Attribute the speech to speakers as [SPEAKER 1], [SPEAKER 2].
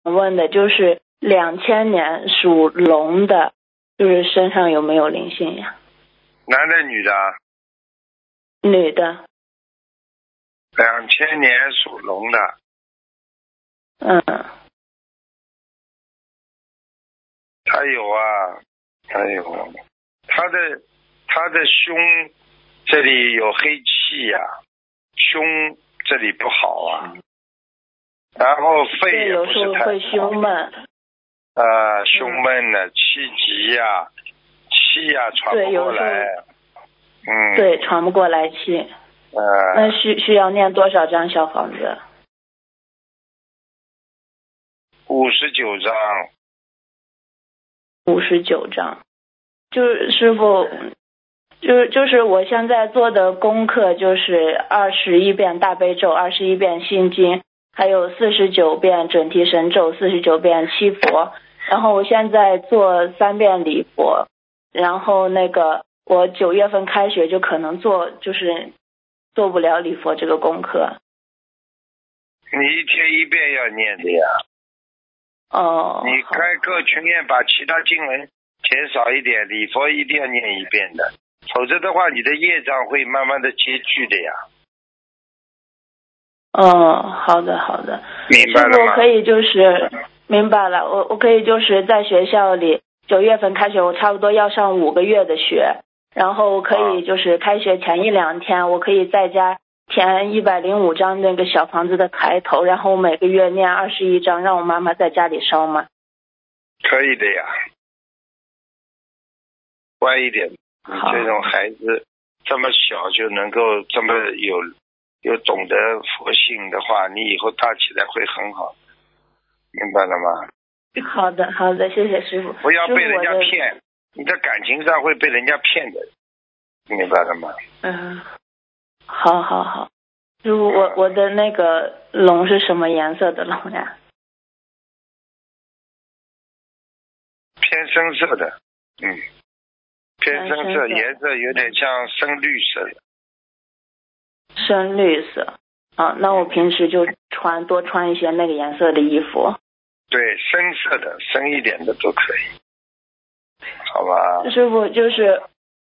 [SPEAKER 1] 问的就是2000年属龙的，就是身上有没有灵性呀？
[SPEAKER 2] 男的女的？
[SPEAKER 1] 女的。
[SPEAKER 2] 2000年属龙的。
[SPEAKER 1] 嗯。
[SPEAKER 2] 他有啊，他有，他的胸这里有黑气呀、胸这里不好啊，然后肺也不
[SPEAKER 1] 有时候
[SPEAKER 2] 是太
[SPEAKER 1] 会胸闷。
[SPEAKER 2] 胸闷呢，气急呀、气呀、喘不过来。
[SPEAKER 1] 对，喘不过来气。那需要念多少张小房子
[SPEAKER 2] ？59张。
[SPEAKER 1] 59张。就是师傅，就是我现在做的功课就是21遍大悲咒，21遍心经，还有49遍准提神咒，49遍七佛，然后我现在做3遍礼佛，然后那个我9月份开学就可能就是做不了礼佛这个功课。
[SPEAKER 2] 你一天1遍要念的呀。你开课去念，把其他经文减少一点，礼佛一定要念1遍的，否则的话你的业障会慢慢的积聚的呀。
[SPEAKER 1] 好的好的，
[SPEAKER 2] 明白了吗？
[SPEAKER 1] 师傅，我可以就是明白了，我可以就是在学校里9月份开学，我差不多要上5个月的学，然后可以就是开学前1、2天，我可以在家填105张那个小房子的抬头，然后每个月念21张，让我妈妈在家里烧吗？
[SPEAKER 2] 可以的呀，乖一点，你这种孩子这么小就能够这么有懂得佛性的话，你以后大起来会很好，明白了吗？
[SPEAKER 1] 好的好的，谢谢师傅。
[SPEAKER 2] 不要被人家骗，你在感情上会被人家骗的，明白了吗？
[SPEAKER 1] 好好好。师傅，我的那个龙是什么颜色的龙呀？
[SPEAKER 2] 偏深色的，偏深色，颜色有点像深绿色的。
[SPEAKER 1] 深绿色。那我平时就多穿一些那个颜色的衣服。
[SPEAKER 2] 对，深色的，深一点的都可以，好吧？
[SPEAKER 1] 师傅，就是